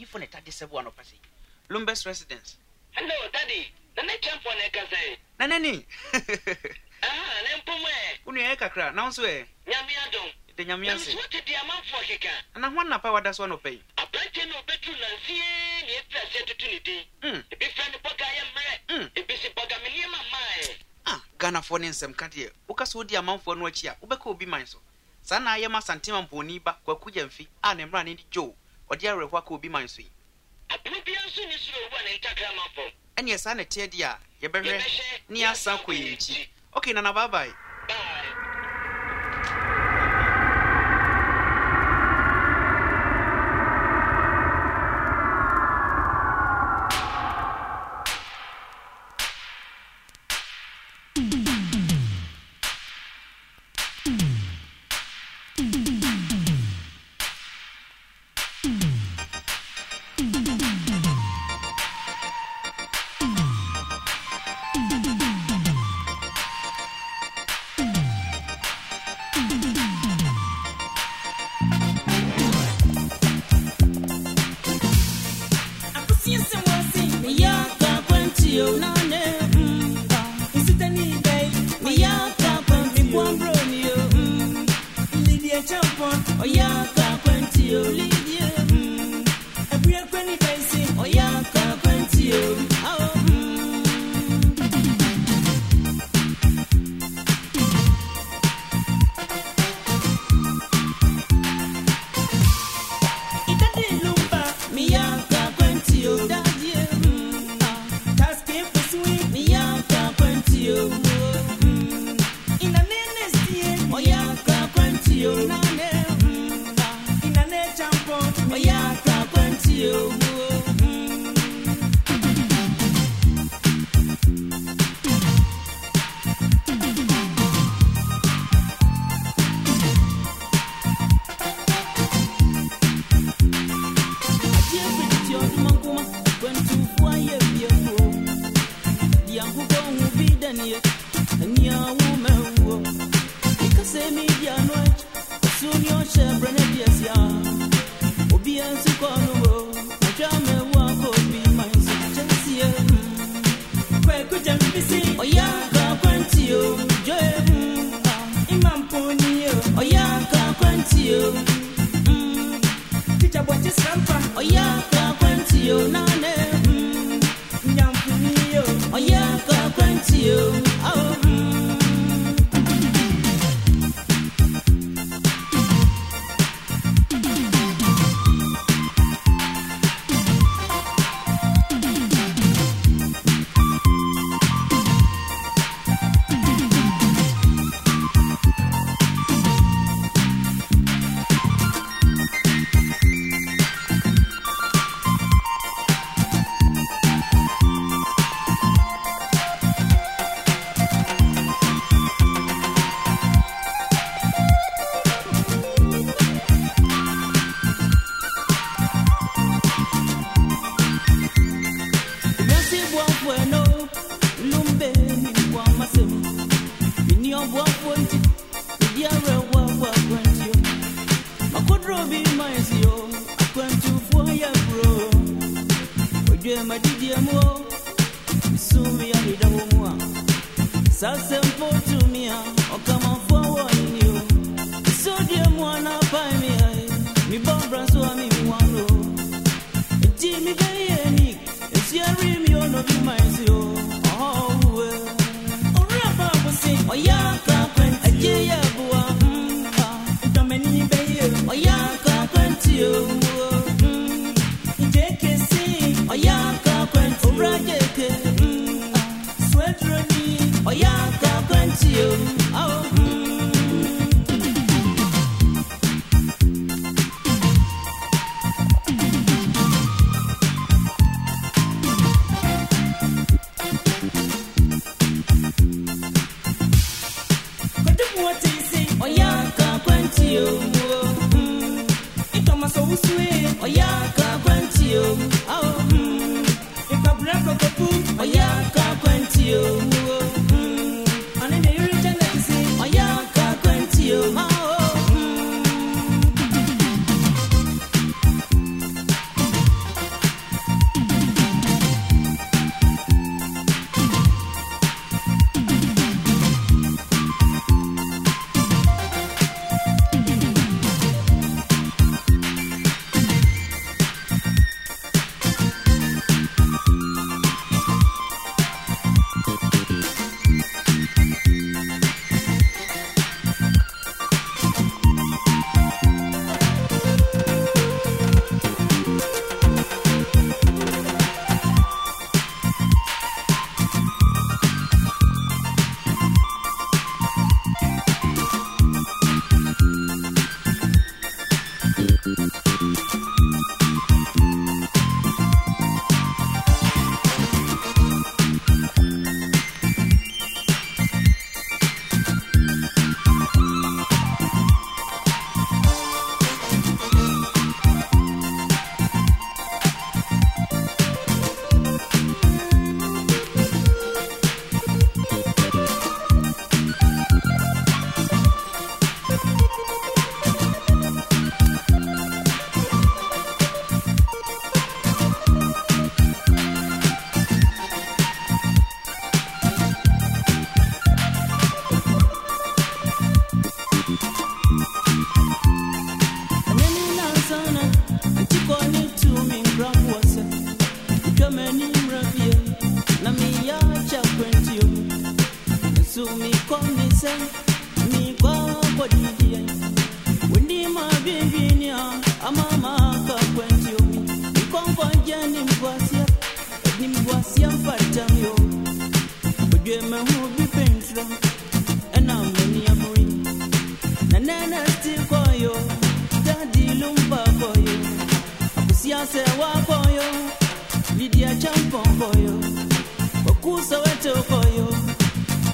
for it at this one of us. Lumbus residence. Hello, Daddy. The next champion, I can say. Nanny. Nempume. Uniaka, now swear. Yamiadon. The Yamias. What did the amount for Hika? And I want a power that's one of pay. A plantain of bedroom and see any opportunity. A big friend of Bogayam, a busy Bogaminium, my. Ghana for some country. Ukas would the amount for no cheer. Ubeko be mine so. Sana Yama Santima Boniba, Kwakujanfi, and running Joe, or dear Wako be mine sweet. A Plubian soon is one in Takamafo. And your son a tear dear, your baby near Sanqui. Okay, Nana, bye bye.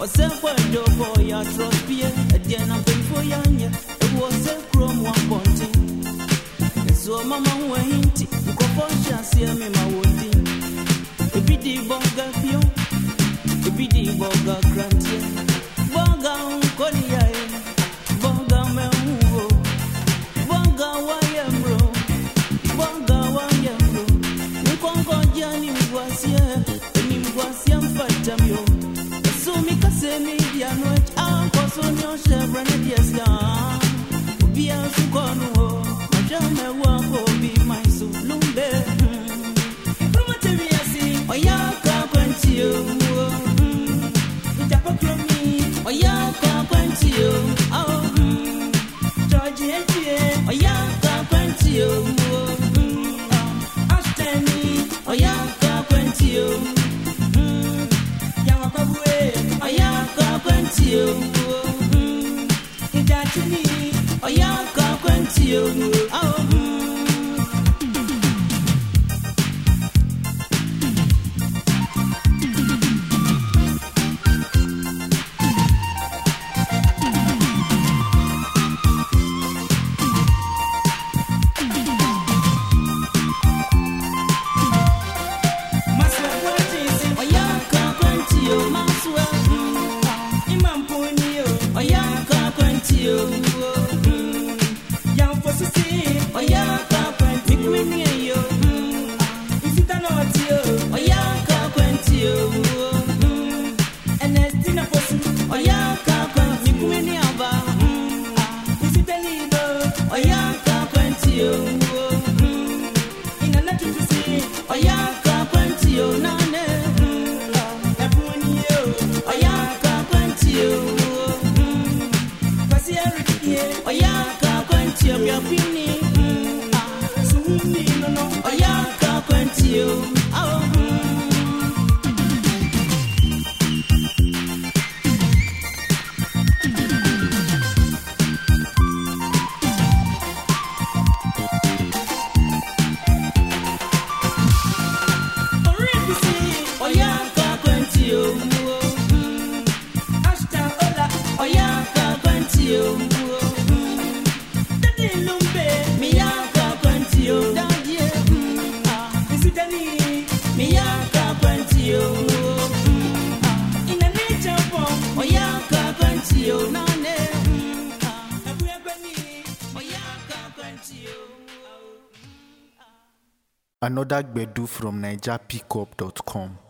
Another Gbedu from NigerPickup.com.